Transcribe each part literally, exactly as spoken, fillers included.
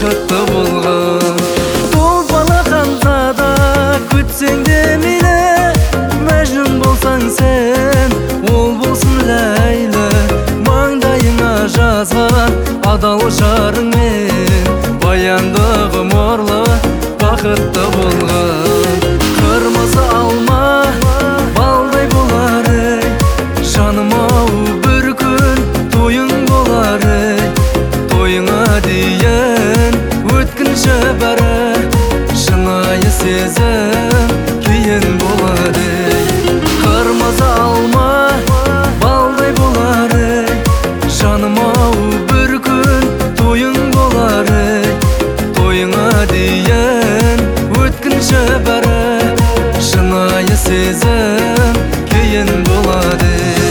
бақытты болған. Толпалағанда да күтсең де мені, мәжнүн болсаң сен, ол болсын Ләйлі. Маңдайыңа жазған адал жарыңмен, баянды ғұмырлы бақытты болған. Қырмызы алма балдай болар ей, жаным ау бір күн тойың болар ей. Тойыңа дейін өткінші бәрі, шынайы сезім кейін болады ей. Қырмызы алма балдай болар ей, жаным ау бір күн тойың болар ей. Тойыңа дейін өткінші бәрі, шынайы сезім кейін болады ей.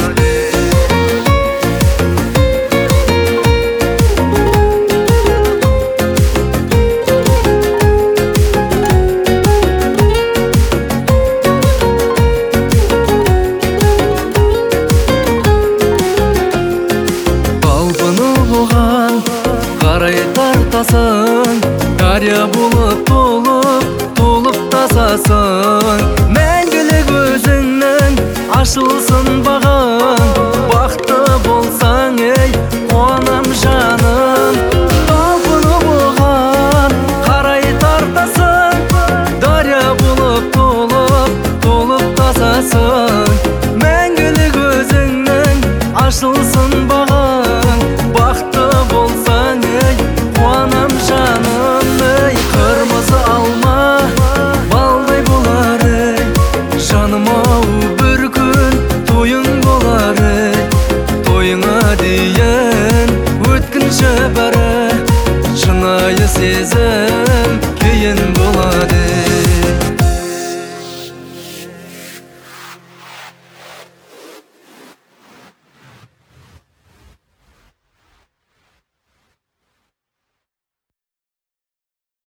Талпынып оған қарай тартасың, дария болып толып, толып тасасың. Мәңгілік өзіңнің ашылсын бағың, бақытты болсаң ей, қуанам жаным. Талпынып оған қарай тартасың, дария болып толып, толып тасасың. Мәңгілік өзіңнің ашылсын бағың, бақытты болсаң ей, қуанам жаным ей. Қырмызы алма балдай болар ей, жаным ау бір күн тойың болар ей. Тойыңа дейін өткінші бәрі, шынайы сезім